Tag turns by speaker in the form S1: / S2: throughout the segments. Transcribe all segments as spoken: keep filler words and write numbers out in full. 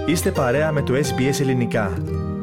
S1: Είστε παρέα με το Ες Μπι Ες Ελληνικά.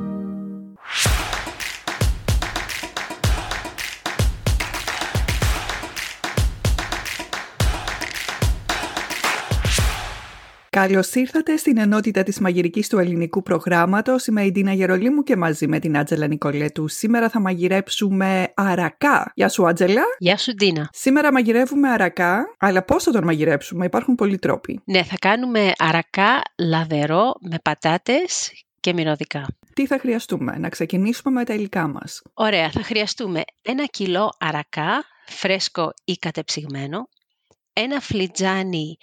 S2: Καλώς ήρθατε στην ενότητα της μαγειρικής του ελληνικού προγράμματος. Είμαι η Ντίνα Γερολίμου και μαζί με την Άντζελα Νικολέτου. Σήμερα θα μαγειρέψουμε αρακά. Γεια σου, Άντζελα.
S3: Γεια σου, Ντίνα.
S2: Σήμερα μαγειρεύουμε αρακά, αλλά πώς θα τον μαγειρέψουμε? Υπάρχουν πολλοί τρόποι.
S3: Ναι, θα κάνουμε αρακά λαδερό με πατάτες και μυρωδικά.
S2: Τι θα χρειαστούμε? Να ξεκινήσουμε με τα υλικά μας.
S3: Ωραία, θα χρειαστούμε ένα κιλό αρακά, φρέσκο ή κατεψυγμένο, ένα φλιτζάνι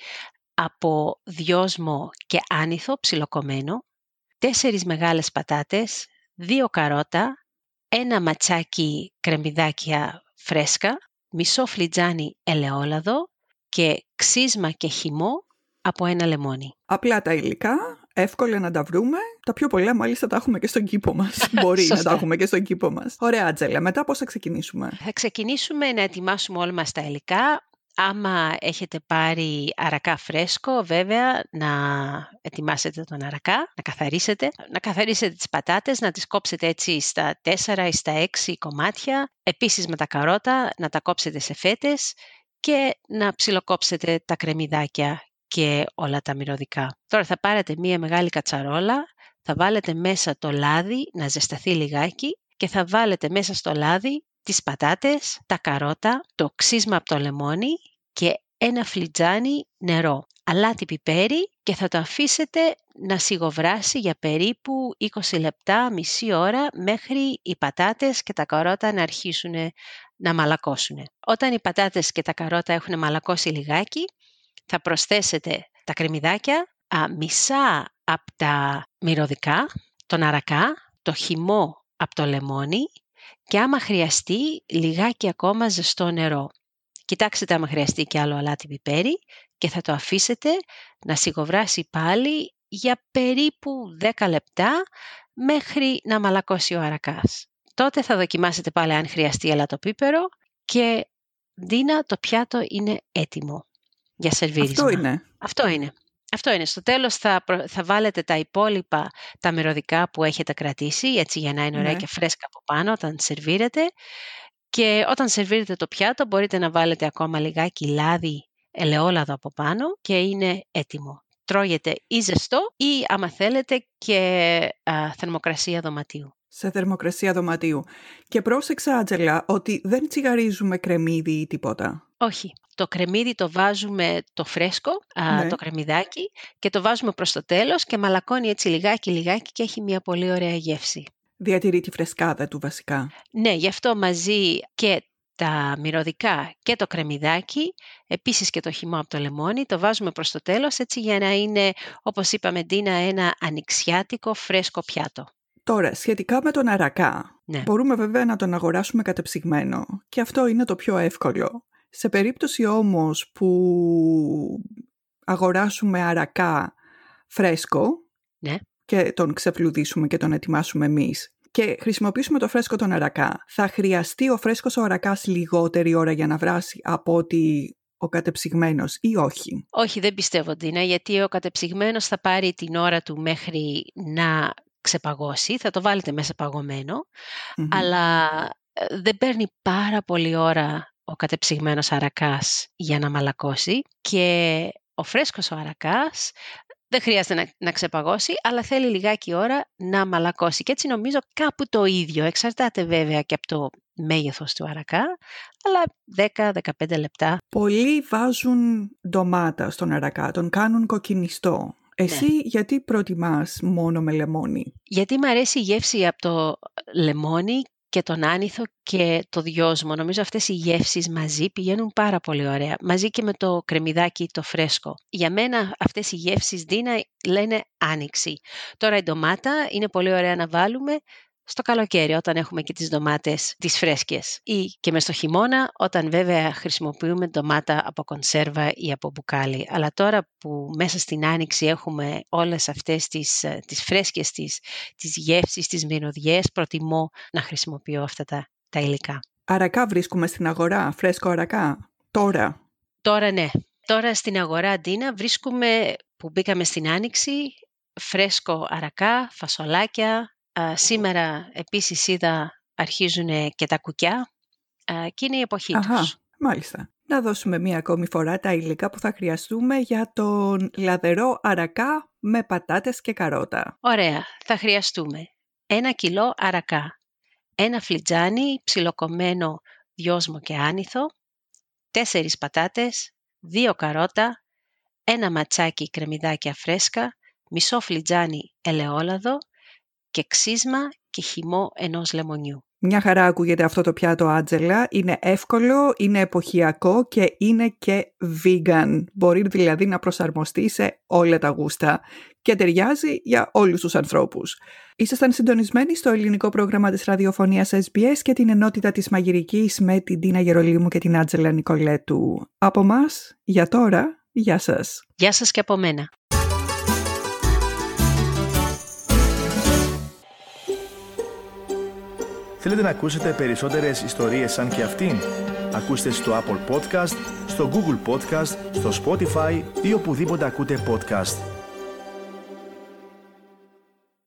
S3: από δυόσμο και άνηθο ψιλοκομμένο, τέσσερις μεγάλες πατάτες, δύο καρότα, ένα ματσάκι κρεμμυδάκια φρέσκα, μισό φλιτζάνι ελαιόλαδο και ξύσμα και χυμό από ένα λεμόνι.
S2: Απλά τα υλικά, εύκολα να τα βρούμε. Τα πιο πολλά μάλιστα τα έχουμε και στον κήπο μας. Μπορεί να τα έχουμε και στον κήπο μας. Ωραία, Άτζελα, μετά πώς θα ξεκινήσουμε?
S3: Θα ξεκινήσουμε να ετοιμάσουμε όλα μας τα υλικά. Άμα έχετε πάρει αρακά φρέσκο, βέβαια, να ετοιμάσετε τον αρακά, να καθαρίσετε. Να καθαρίσετε τις πατάτες, να τις κόψετε έτσι στα τέσσερα ή στα έξι κομμάτια. Επίσης με τα καρότα, να τα κόψετε σε φέτες και να ψιλοκόψετε τα κρεμμυδάκια και όλα τα μυρωδικά. Τώρα θα πάρετε μία μεγάλη κατσαρόλα, θα βάλετε μέσα το λάδι να ζεσταθεί λιγάκι και θα βάλετε μέσα στο λάδι τις πατάτες, τα καρότα, το ξύσμα από το λεμόνι και ένα φλιτζάνι νερό, αλάτι πιπέρι και θα το αφήσετε να σιγοβράσει για περίπου είκοσι λεπτά, μισή ώρα μέχρι οι πατάτες και τα καρότα να αρχίσουν να μαλακώσουν. Όταν οι πατάτες και τα καρότα έχουν μαλακώσει λιγάκι, θα προσθέσετε τα κρεμμυδάκια, α, μισά από τα μυρωδικά, τον αρακά, το χυμό από το λεμόνι και άμα χρειαστεί λιγάκι ακόμα ζεστό νερό. Κοιτάξτε άμα χρειαστεί και άλλο αλάτι πιπέρι και θα το αφήσετε να σιγοβράσει πάλι για περίπου δέκα λεπτά μέχρι να μαλακώσει ο αρακάς. Τότε θα δοκιμάσετε πάλι αν χρειαστεί αλατοπίπερο και Ντίνα, το πιάτο είναι έτοιμο για σερβίρισμα.
S2: Αυτό είναι.
S3: Αυτό είναι. Αυτό είναι. Στο τέλος θα, θα βάλετε τα υπόλοιπα, τα μυρωδικά που έχετε κρατήσει, έτσι για να είναι ωραία, ναι, και φρέσκα από πάνω όταν σερβίρετε. Και όταν σερβίρετε το πιάτο μπορείτε να βάλετε ακόμα λιγάκι λάδι ελαιόλαδο από πάνω και είναι έτοιμο. Τρώγεται ή ζεστό ή άμα θέλετε και α, θερμοκρασία δωματίου.
S2: Σε θερμοκρασία δωματίου. Και πρόσεξα, Άτζελα, ότι δεν τσιγαρίζουμε κρεμμύδι ή τίποτα.
S3: Όχι. Το κρεμμύδι το βάζουμε το φρέσκο, ναι, α, το κρεμμυδάκι και το βάζουμε προς το τέλος και μαλακώνει έτσι λιγάκι λιγάκι και έχει μια πολύ ωραία γεύση.
S2: Διατηρεί τη φρεσκάδα του βασικά.
S3: Ναι, γι' αυτό μαζί και τα μυρωδικά και το κρεμμυδάκι, επίσης και το χυμό από το λεμόνι, το βάζουμε προς το τέλος έτσι για να είναι, όπως είπαμε Ντίνα, ένα ανοιξιάτικο φρέσκο πιάτο.
S2: Τώρα, σχετικά με τον αρακά,
S3: ναι,
S2: μπορούμε βέβαια να τον αγοράσουμε κατεψυγμένο και αυτό είναι το πιο εύκολο. Σε περίπτωση όμως που αγοράσουμε αρακά φρέσκο,
S3: ναι,
S2: και τον ξεφλουδίσουμε και τον ετοιμάσουμε εμείς και χρησιμοποιήσουμε το φρέσκο τον αρακά, θα χρειαστεί ο φρέσκος ο αρακάς λιγότερη ώρα για να βράσει από ότι ο κατεψυγμένος ή όχι?
S3: Όχι, δεν πιστεύω Ντίνα, γιατί ο κατεψυγμένος θα πάρει την ώρα του μέχρι να ξεπαγώσει, θα το βάλετε μέσα παγωμένο, mm-hmm. αλλά δεν παίρνει πάρα πολύ ώρα ο κατεψυγμένος αρακάς για να μαλακώσει και ο φρέσκος ο αρακάς δεν χρειάζεται να, να ξεπαγώσει, αλλά θέλει λιγάκι ώρα να μαλακώσει. Και έτσι νομίζω κάπου το ίδιο. Εξαρτάται βέβαια και από το μέγεθος του αρακά, αλλά δέκα με δεκαπέντε λεπτά.
S2: Πολλοί βάζουν ντομάτα στον αρακά, τον κάνουν κοκκινιστό. Εσύ ναι. γιατί προτιμάς μόνο με λεμόνι?
S3: Γιατί μου αρέσει η γεύση από το λεμόνι και τον άνηθο και το δυόσμο. Νομίζω αυτές οι γεύσεις μαζί πηγαίνουν πάρα πολύ ωραία. Μαζί και με το κρεμμυδάκι το φρέσκο. Για μένα αυτές οι γεύσεις, Ντίνα, λένε άνοιξη. Τώρα η ντομάτα είναι πολύ ωραία να βάλουμε στο καλοκαίρι όταν έχουμε και τις ντομάτες τις φρέσκες ή και μες στο χειμώνα όταν βέβαια χρησιμοποιούμε ντομάτα από κονσέρβα ή από μπουκάλι. Αλλά τώρα που μέσα στην άνοιξη έχουμε όλες αυτές τις, τις φρέσκες, τις, τις γεύσεις, τις μυρωδιές, προτιμώ να χρησιμοποιώ αυτά τα, τα υλικά.
S2: Αρακά βρίσκουμε στην αγορά, φρέσκο αρακά, τώρα?
S3: Τώρα ναι. Τώρα στην αγορά, Ντίνα, βρίσκουμε που μπήκαμε στην άνοιξη φρέσκο αρακά, φασολάκια. Α, σήμερα επίσης είδα αρχίζουν και τα κουκιά α, και είναι η εποχή
S2: Αχα,
S3: τους.
S2: μάλιστα. Να δώσουμε μία ακόμη φορά τα υλικά που θα χρειαστούμε για τον λαδερό αρακά με πατάτες και καρότα.
S3: Ωραία, θα χρειαστούμε ένα κιλό αρακά, ένα φλιτζάνι ψιλοκομμένο δυόσμο και άνηθο, τέσσερις πατάτες, δύο καρότα, ένα ματσάκι κρεμμυδάκια φρέσκα, μισό φλιτζάνι ελαιόλαδο και ξύσμα και χυμό ενός λεμονιού.
S2: Μια χαρά ακούγεται αυτό το πιάτο, Άντζελα. Είναι εύκολο, είναι εποχιακό και είναι και vegan. Μπορεί δηλαδή να προσαρμοστεί σε όλα τα γούστα και ταιριάζει για όλους τους ανθρώπους. Ήσασταν συντονισμένοι στο ελληνικό πρόγραμμα της ραδιοφωνίας ες μπι ες και την ενότητα της μαγειρικής με την Τίνα Γερολίμου και την Άντζελα Νικολέτου. Από μας, για τώρα, γεια σας.
S3: Γεια σας και από μένα.
S1: Θέλετε να ακούσετε περισσότερες ιστορίες σαν και αυτήν? Ακούστε στο Apple Podcast, στο Google Podcast, στο Spotify ή οπουδήποτε ακούτε podcast.